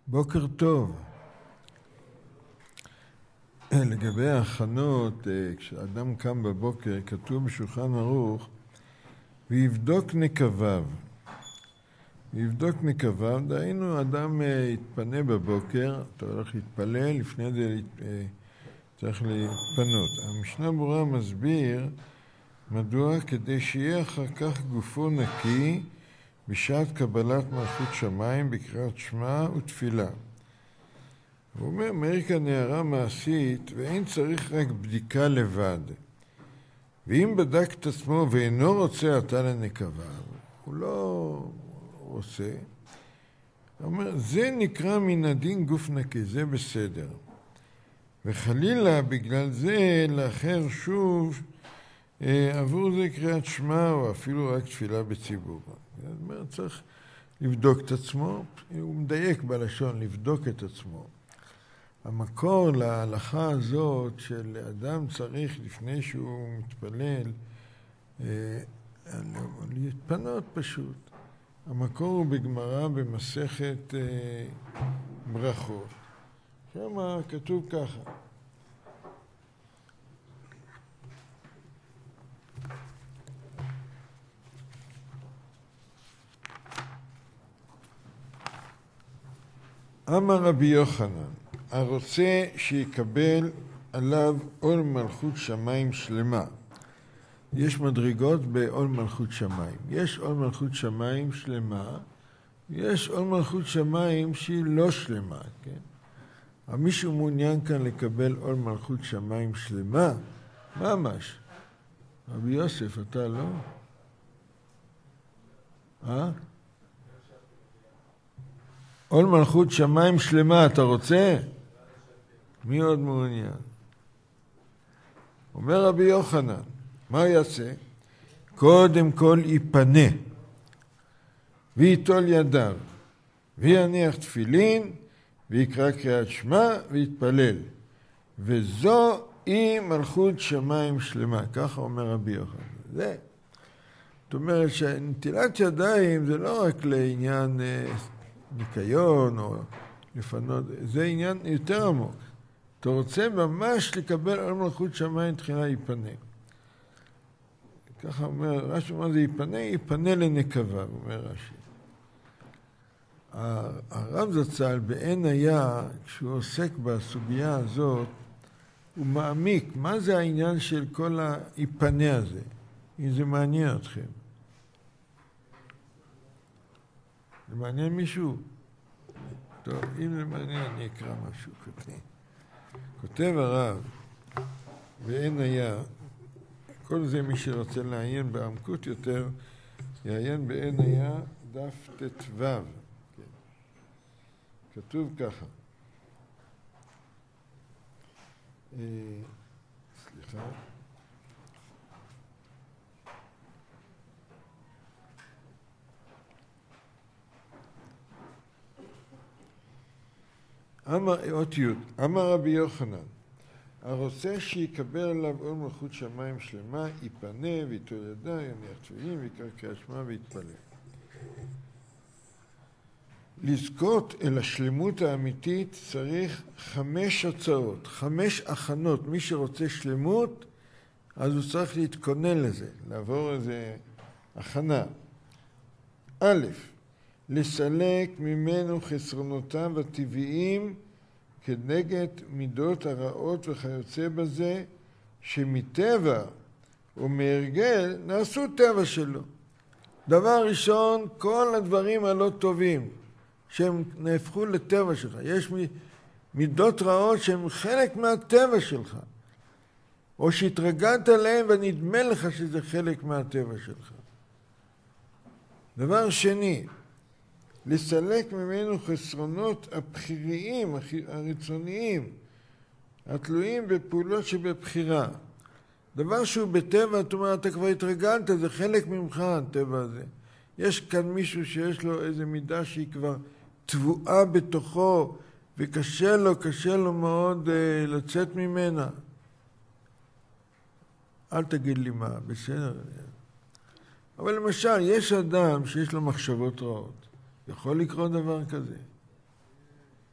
בוקר טוב. לגבי ההכנות, כשאדם קם בבוקר, כתוב בשולחן ערוך, ויבדוק נקביו. ויבדוק נקביו, דהיינו אדם יתפנה בבוקר, אתה הולך להתפלל, לפני זה צריך להתפנות. המשנה ברורה מסביר מדוע כדי שיהיה אחר כך גופו נקי בשעת קבלת מלכות שמיים בקריאת שמע ותפילה. הוא אומר, מאיר כאן הערה מעשית, ואין צריך רק בדיקה לבד. ואם בדק את עצמו ואינו רוצה עתה לנקביו, הוא לא רוצה, הוא אומר, זה נקרא מן הדין גוף נקי, זה בסדר. וחלילה בגלל זה לאחר שוב עבור זה קריאת שמע או אפילו רק תפילה בציבור. זאת אומרת, צריך לבדוק את עצמו, הוא מדייק בלשון, לבדוק את עצמו. המקור להלכה הזאת של אדם צריך לפני שהוא מתפלל להתפנות פשוט. המקור הוא בגמרא במסכת ברכות. שם כתוב ככה. אמר רבי יוחנן, הרוצה שיקבל עליו עול מלכות שמיים שלמה. יש מדרגות בעול מלכות שמיים. יש עול מלכות שמיים שלמה, יש עול מלכות שמיים שהיא לא שלמה, כן? אבל מישהו מעוניין כאן לקבל עול מלכות שמיים שלמה? ממש. רבי יוסף, אתה לא? עול מלכות שמיים שלמה, אתה רוצה? מי עוד מעוניין? אומר רבי יוחנן, מה יעשה? קודם כל ייפנה, ויטול ידיו, ויניח תפילין, ויקרא קריאת שמע, ויתפלל. וזו היא מלכות שמיים שלמה. ככה אומר רבי יוחנן. זה. זאת אומרת שנטילת ידיים זה לא רק לעניין ניקיון או לפנות, זה עניין יותר עמוק. אתה רוצה ממש לקבל על מלכות שמיים תחילה ייפנה. ככה אומר, רש"י אומר זה ייפנה, ייפנה לנקבה, אומר רש"י. הרב זצ"ל בעין היה, כשהוא עוסק בסוגיה הזאת, הוא מעמיק, מה זה העניין של כל היפנה הזה, אם זה מעניין אתכם. זה מעניין מישהו? טוב, אם זה מעניין, אני אקרא משהו קטני. כותב הרב, בעין היה, כל זה מי שרוצה לעיין בעמקות יותר, יעיין בעין היה דף ט"ו. כן. כתוב ככה. סליחה. אמר רבי יוחנן, הרוצה שיקבל עליו עול מלכות שמיים שלמה, ייפנה ויטול ידיים, יניח תפילין, ויקרא קריאת שמע ויתפלל. לזכות אל השלמות האמיתית צריך 5 הצעות, 5 הכנות. מי שרוצה שלמות, אז הוא צריך להתכונן לזה, לעבור איזה הכנה. א', לסלק ממנו חסרונותיו הטבעיים כנגד מידות הרעות וכיוצא בזה, שמטבע או מהרגל נעשו טבע שלו. דבר ראשון, כל הדברים הלא טובים שהם נהפכו לטבע שלך. יש מידות רעות שהן חלק מהטבע שלך, או שהתרגלת עליהן ונדמה לך שזה חלק מהטבע שלך. דבר שני, לסלק ממנו חסרונות הבחיריים, הרצוניים, התלויים בפעולות שבבחירה. דבר שהוא בטבע, זאת אומרת, אתה כבר התרגלת, זה חלק ממך, הטבע הזה. יש כאן מישהו שיש לו איזו מידה שהיא כבר טבועה בתוכו, וקשה לו מאוד לצאת ממנה. אל תגיד לי מה, בסדר. אבל למשל, יש אדם שיש לו מחשבות רעות. יכול לקרות דבר כזה.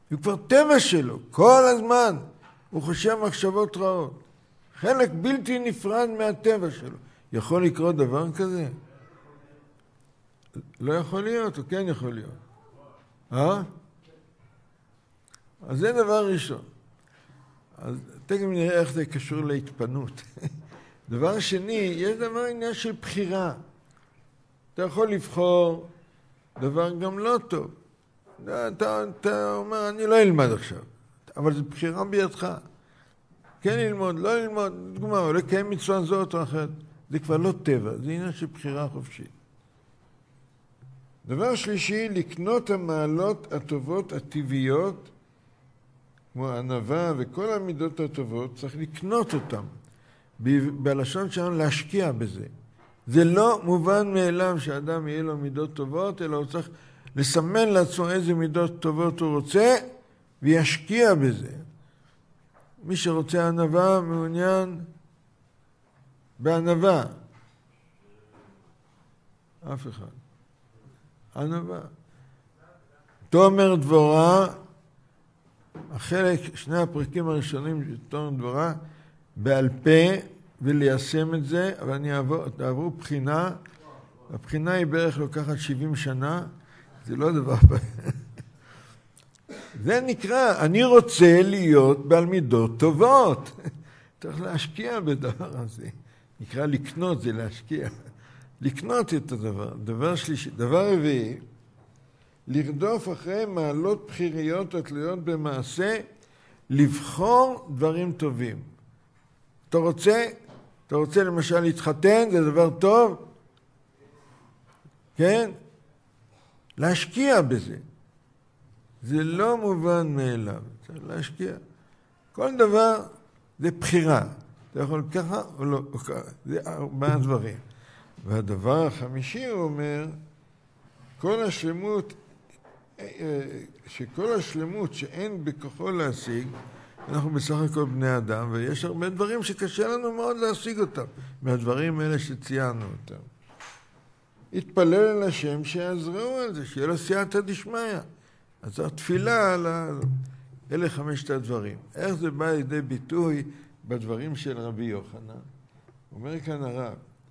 הוא כבר טבע שלו, כל הזמן הוא חושב מחשבות רעות. חלק בלתי נפרד מהטבע שלו. יכול לקרות דבר כזה? לא יכול להיות, או כן יכול להיות? אז זה דבר ראשון. אז תכף נראה איך זה קשור להתפנות. דבר שני, יש דבר עניין של בחירה. אתה יכול לבחור דבר גם לא טוב. אתה אומר, אני לא אלמד עכשיו, אבל זו בחירה בידך. כן ללמוד, לא ללמוד, דוגמה, או לקיים מצווה זאת או אחרת. זה כבר לא טבע, זה עניין של בחירה חופשית. דבר שלישי, לקנות המעלות הטובות הטבעיות, כמו ענווה וכל המידות הטובות, צריך לקנות אותם. בלשון שלנו להשקיע בזה. זה לא מובן מאליו שאדם יהיה לו מידות טובות, אלא הוא צריך לסמן לעצמו איזה מידות טובות הוא רוצה, וישקיע בזה. מי שרוצה ענווה מעוניין בענווה. אף אחד. ענווה. תומר דבורה, החלק, שני הפרקים הראשונים של תומר דבורה, בעל פה וליישם את זה, אבל תעברו בחינה. הבחינה היא בערך לוקחת 70 שנה, זה לא דבר בעיה. זה נקרא, אני רוצה להיות בעל מידות טובות. צריך להשקיע בדבר הזה. נקרא לקנות, זה להשקיע. לקנות את הדבר. דבר שלישי, דבר רביעי, לרדוף אחרי מעלות בחיריות התלויות במעשה, לבחור דברים טובים. אתה רוצה למשל להתחתן, זה דבר טוב? כן? להשקיע בזה. זה לא מובן מאליו, צריך להשקיע. כל דבר זה בחירה. אתה יכול ככה או לא, או ככה. זה 4 דברים. והדבר החמישי הוא אומר, שכל השלמות שאין בכוחו להשיג, אנחנו בסך הכל בני אדם, ויש הרבה דברים שקשה לנו מאוד להשיג אותם, מהדברים האלה שציינו אותם. התפלל אל השם שיעזרו על זה, שיהיה לו סייעתא דשמיא. אז התפילה על אלה 5 הדברים. איך זה בא לידי ביטוי בדברים של רבי יוחנן? אומר כאן הרב,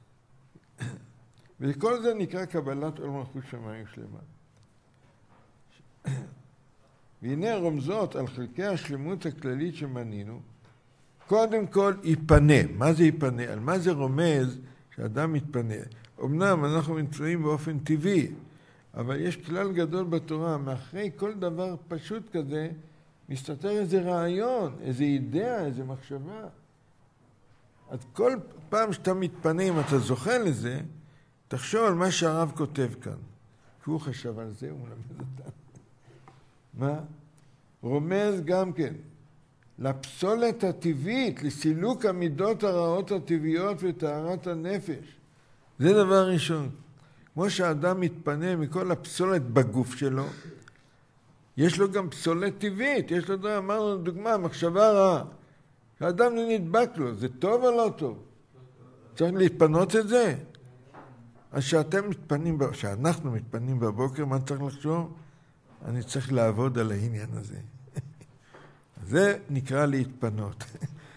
וכל זה נקרא קבלת עול מלכות שמיים שלמה. והנה רומזות על חלקי השלמות הכללית שמנינו, קודם כל ייפנה. מה זה ייפנה? על מה זה רומז שאדם מתפנה? אמנם אנחנו מצויים באופן טבעי, אבל יש כלל גדול בתורה, מאחרי כל דבר פשוט כזה, מסתתר איזה רעיון, איזה אידאה, איזה מחשבה. אז כל פעם שאתה מתפנה, אם אתה זוכה לזה, תחשוב על מה שהרב כותב כאן. הוא חשב על זה, הוא מלמד אותנו. מה? רומז גם כן, לפסולת הטבעית, לסילוק המידות הרעות הטבעיות וטהרת הנפש. זה דבר ראשון. כמו שהאדם מתפנה מכל הפסולת בגוף שלו, יש לו גם פסולת טבעית. יש לו, אמרנו דוגמה, מחשבה רעה. שהאדם לא נדבק לו, זה טוב או לא טוב? צריך להתפנות את זה. אז שאנחנו מתפנים בבוקר, מה צריך לחשוב? אני צריך לעבוד על העניין הזה. זה נקרא להתפנות.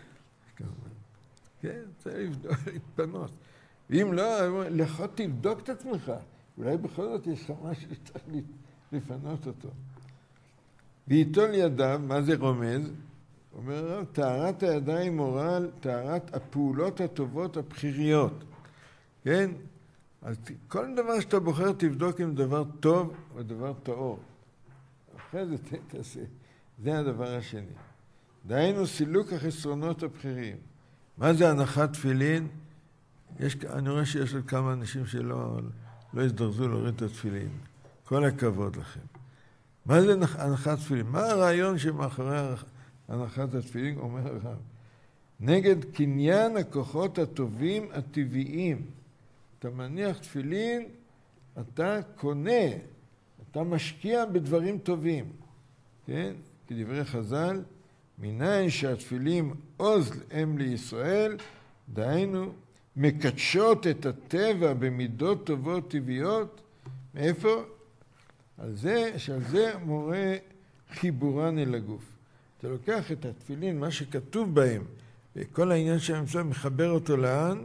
כן, צריך להתפנות. ואם לא, לך תבדוק את עצמך. אולי בכל זאת יש לך משהו שצריך לפנות אותו. ויטול ידיו, מה זה רומז? אומר, טהרת הידיים מורל, טהרת הפעולות הטובות הבחיריות. כן? אז כל דבר שאתה בוחר תבדוק אם דבר טוב או דבר טהור. אחרי זה תעשה. זה הדבר השני. דהיינו סילוק החסרונות הבחירים. מה זה הנחת תפילין? אני רואה שיש עוד כמה אנשים שלא הזדרזו להוריד את התפילין. כל הכבוד לכם. מה זה הנחת תפילין? מה הרעיון שמאחורי הנחת התפילין? אומר הרב. נגד קניין הכוחות הטובים הטבעיים. אתה מניח תפילין, אתה קונה, אתה משקיע בדברים טובים. כן? כדברי חז"ל, מניין שהתפילים עוז הם לישראל, דהיינו, מקדשות את הטבע במידות טובות טבעיות. מאיפה? שעל זה מורה חיבורן אל הגוף. אתה לוקח את התפילין, מה שכתוב בהם, וכל העניין שהמצוא מחבר אותו לאן?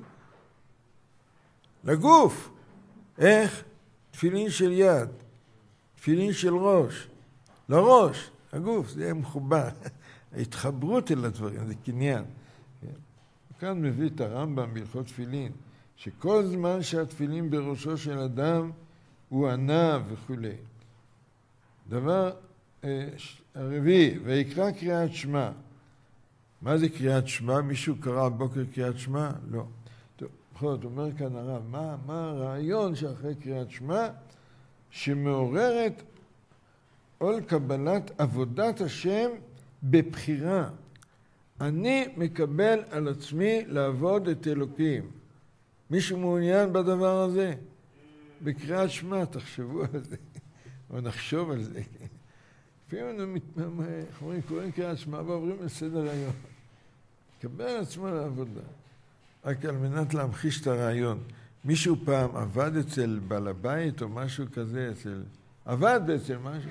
לגוף. איך? תפילין של יד, תפילין של ראש, לראש, הגוף, זה יהיה מחובר. ההתחברות אל הדברים, זה קניין. כאן מביא את הרמב"ם בהלכות תפילין, שכל זמן שהתפילין בראשו של אדם הוא ענה וכו'. דבר הרביעי, ויקרא קריאת שמע. מה זה קריאת שמע? מישהו קרא בבוקר קריאת שמע? לא. טוב, בכל זאת, אומר כאן הרב, מה הרעיון שאחרי קריאת שמע? שמעוררת עול קבלת עבודת השם בבחירה. אני מקבל על עצמי לעבוד את אלוקים. מישהו מעוניין בדבר הזה? בקריאת שמע, תחשבו על זה, או נחשוב על זה. לפעמים אנחנו קוראים קריאת שמע ועוברים לסדר היום. מקבל על עצמו לעבודה. רק על מנת להמחיש את הרעיון. מישהו פעם עבד אצל בעל הבית או משהו כזה, עבד אצל משהו.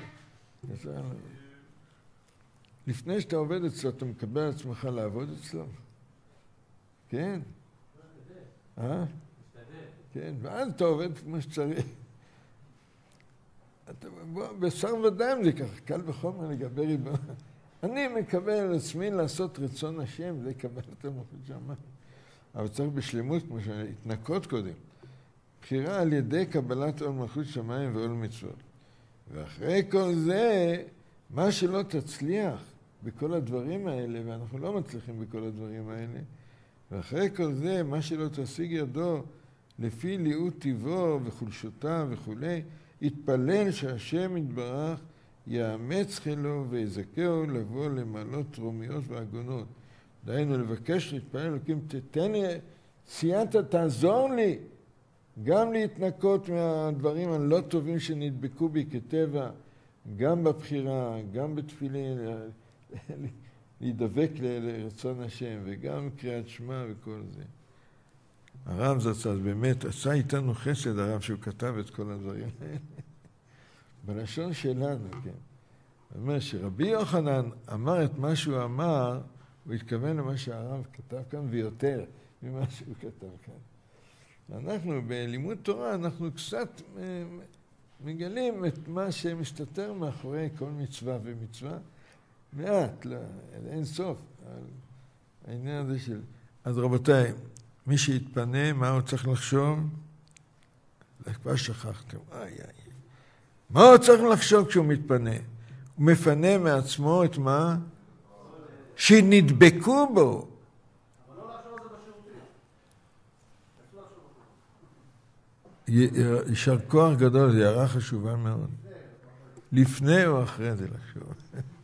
לפני שאתה עובד אצלו, אתה מקבל על עצמך לעבוד אצלו? כן? כן, ואז אתה עובד כמו שצריך. בשר ודם זה ככה, קל וחומר לגבי ריבון. אני מקבל על עצמי לעשות רצון השם, זה יקבל את המלכות שמיים. אבל צריך בשלמות, כמו שהתנקות קודם. בחירה על ידי קבלת עול מלכות שמיים ועול מצוות. ואחרי כל זה, מה שלא תצליח בכל הדברים האלה, ואנחנו לא מצליחים בכל הדברים האלה, ואחרי כל זה, מה שלא תשיג ידו, לפי ליאות טיבו וחולשותיו וכו', יתפלל שהשם יתברך יאמץ חילו ויזכהו לבוא למעלות תרומיות ועגונות. דהיינו לבקש להתפלל אלוקים, תתן לי, סייעת, תעזור לי גם להתנקות מהדברים הלא טובים שנדבקו בי כטבע, גם בבחירה, גם בתפילין, להידבק לרצון השם, וגם קריאת שמע וכל זה. הרב זצ"ל באמת עשה איתנו חסד, הרב, שהוא כתב את כל הדברים האלה. בלשון שלנו, כן. הוא אומר שרבי יוחנן אמר את מה שהוא אמר, הוא התכוון למה שהרב כתב כאן ויותר ממה שהוא כתב כאן. אנחנו בלימוד תורה, אנחנו קצת מגלים את מה שמסתתר מאחורי כל מצווה ומצווה, מעט, אין סוף, העניין הזה של... אז רבותיי, מי שיתפנה, מה הוא צריך לחשוב? כבר שכחתם, מה הוא צריך לחשוב כשהוא מתפנה? הוא מפנה מעצמו את מה? שנדבקו בו. אבל לא לחשוב על זה בשירותים. יישר כוח גדול, זה הערה חשובה מאוד. לפני או אחרי זה לחשוב.